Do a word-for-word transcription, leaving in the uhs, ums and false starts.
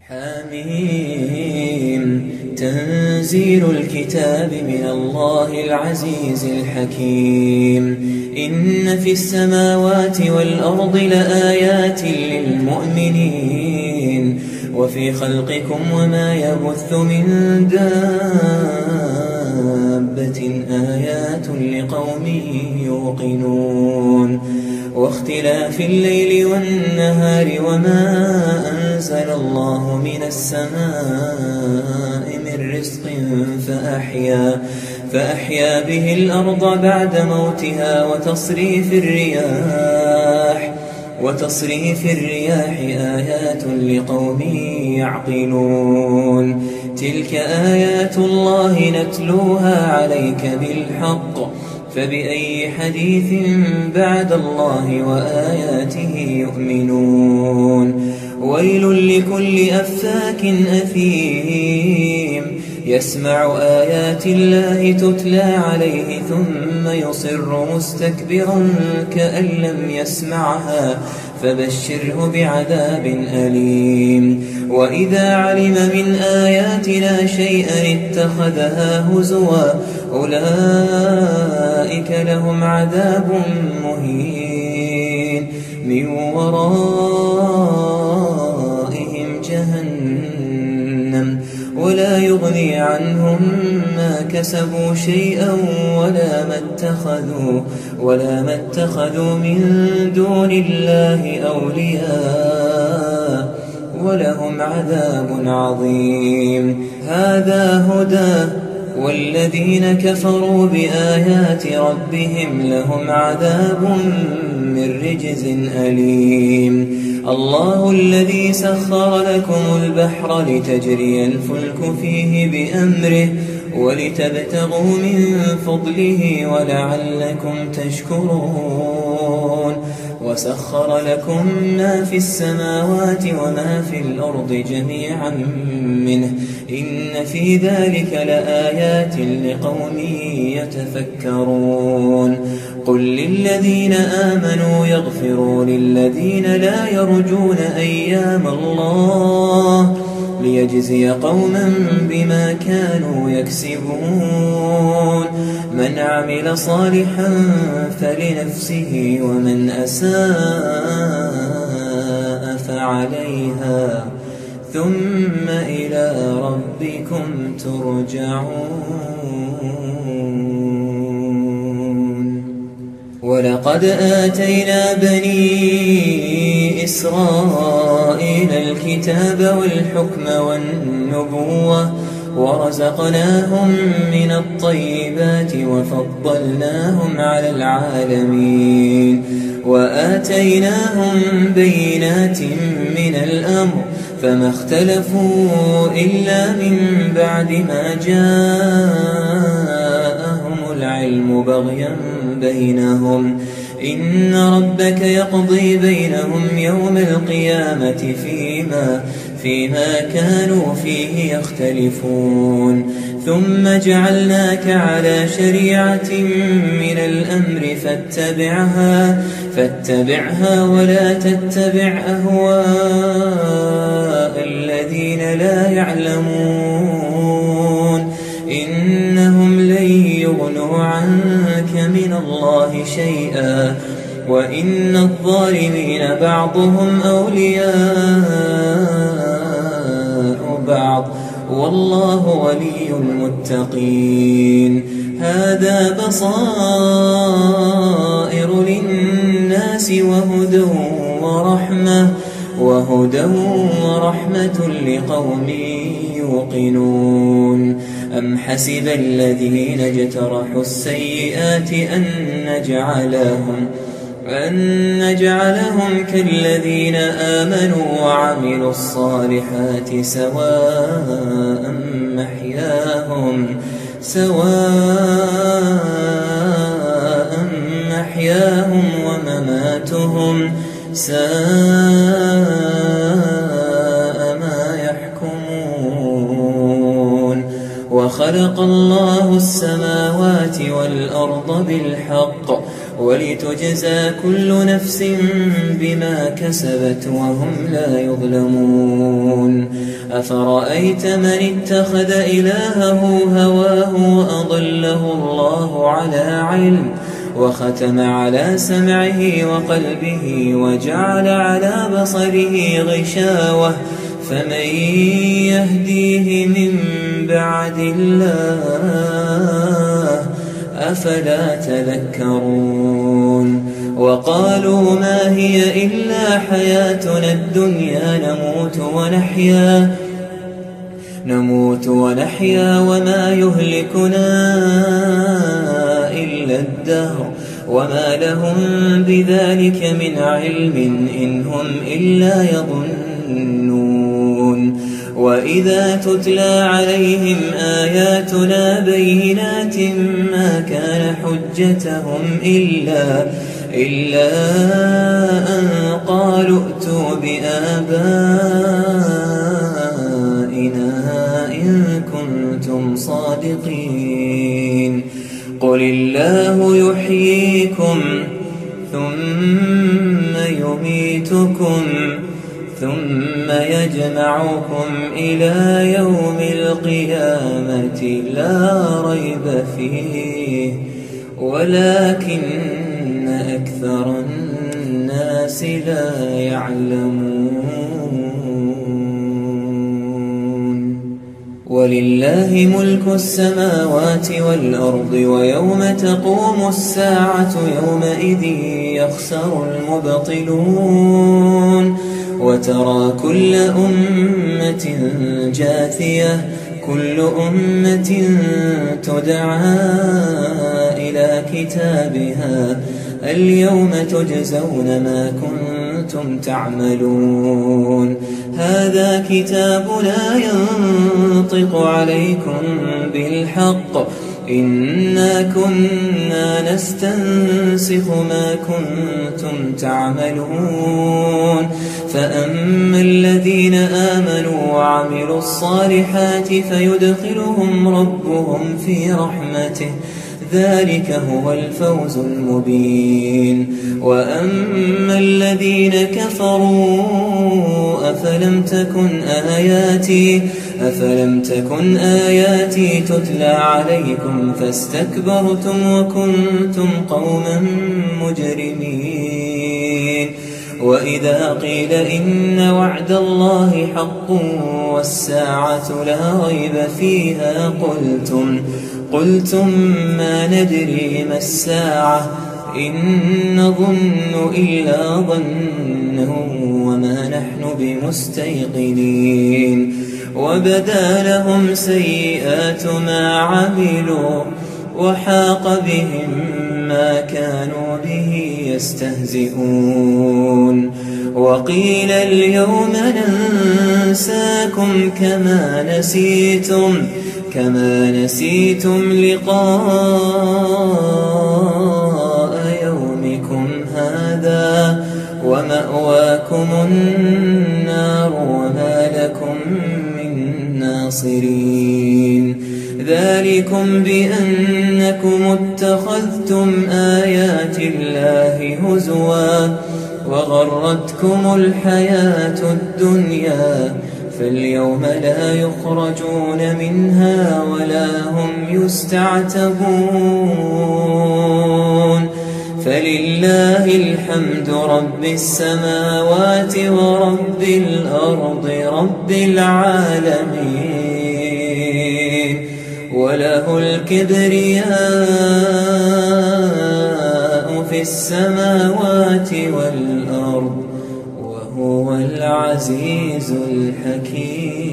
حميم تنزيل الكتاب من الله العزيز الحكيم. إن في السماوات والأرض لآيات للمؤمنين وفي خلقكم وما يبث من دابة آيات لقوم يوقنون. واختلاف الليل والنهار وما أنزل الله من السماء من رزق فأحيا, فأحيا به الأرض بعد موتها وتصريف الرياح وتصريف الرياح آيات لقوم يعقلون. تلك آيات الله نتلوها عليك بالحق فبأي حديث بعد الله وآياته يؤمنون. ويل لكل أفاك أثيم يسمع آيات الله تتلى عليه ثم يصر مستكبرا كأن لم يسمعها فبشره بعذاب أليم. وإذا علم من آياتنا شيئا اتخذها هزوا أولئك لهم عذاب مهين من ورائهم جهنم ولا يغني عنهم ما كسبوا شيئا ولا ما اتخذوا ولا ما اتخذوا من دون الله أولياء ولهم عذاب عظيم. هذا هدى والذين كفروا بآيات ربهم لهم عذاب من رجز أليم. الله الذي سخر لكم البحر لتجري الفلك فيه بأمره ولتبتغوا من فضله ولعلكم تشكرون. وسخر لكم ما في السماوات وما في الأرض جميعا منه إن في ذلك لآيات لقوم يتفكرون. قل للذين آمنوا يغفروا للذين لا يرجون أيام الله ليجزي قوما بما كانوا يكسبون. من عمل صالحا فلنفسه ومن أساء فعليها ثم إلى ربكم ترجعون. ولقد آتينا بني إسرائيل الكتاب والحكم والنبوة ورزقناهم من الطيبات وفضلناهم على العالمين وآتيناهم بينات من الأمر فما اختلفوا إلا من بعد ما جاءهم العلم بغيا بينهم. إن ربك يقضي بينهم يوم القيامة فيما فيما كانوا فيه يختلفون. ثم جعلناك على شريعة من الأمر فاتبعها فاتبعها ولا تتبع أهواء الذين لا يعلمون إنهم لن يغنوا عنك من الله شيئا وإن الظالمين بعضهم أولياء بعض والله ولي المتقين. هذا بصائر للناس وهدى ورحمة وهدى ورحمة لقوم يوقنون. أم حسب الذين اجترحوا السيئات أن نجعلهم أن نجعلهم كالذين آمنوا وعملوا الصالحات سواء محياهم سواء محياهم ومماتهم ساء ما يحكمون. وخلق الله السماوات والأرض بالحق ولتجزى كل نفس بما كسبت وهم لا يظلمون. أفرأيت من اتخذ إلهه هواه وأضله الله على علم وختم على سمعه وقلبه وجعل على بصره غشاوة فمن يهديه من بعد الله أفلا تذكرون وقالوا ما هي إلا حياتنا الدنيا نموت ونحيا نموت ونحيا وما يهلكنا إلا الدهر وما لهم بذلك من علم إن هم إلا يظنون وإذا تتلى عليهم آياتنا بينات ما كان حجتهم إلا إلا أن قالوا ائتوا بآبائنا إن كنتم صادقين قل الله يحييكم ثم يميتكم ثم يجمعكم إلى يوم القيامة لا ريب فيه ولكن أكثر الناس لا يعلمون ولله ملك السماوات والأرض ويوم تقوم الساعة يومئذ يخسر المبطلون وترى كل أمة جاثية كل أمة تدعى إلى كتابها اليوم تجزون ما كنتم تعملون هذا كتابنا ينطق عليكم بالحق إنا كنا نستنسخ ما كنتم تعملون فأما الذين آمنوا وعملوا الصالحات فيدخلهم ربهم في رحمته ذلك هو الفوز المبين وأما الذين كفروا أفلم تكن آياتي أفلم تكن آياتي تتلى عليكم فاستكبرتم وكنتم قوما مجرمين وإذا قيل إن وعد الله حق والساعة لا ريب فيها قلتم قلتم ما ندري ما الساعة إن نظن إلا ظنا وما نحن بمستيقنين وبدا لهم سيئات ما عملوا وحاق بهم ما كانوا به يستهزئون وقيل اليوم ننساكم كما نسيتم كما نسيتم لقاء يومكم هذا ومأواكم النار وما لكم من ناصرين ذلكم بأنكم اتخذتم آيات الله هزوا وغرتكم الحياة الدنيا فاليوم لا يخرجون منها ولا هم يستعتبون فلله الحمد رب السماوات ورب الأرض رب العالمين وله الكبرياء في السماوات والأرض وهو العزيز الحكيم.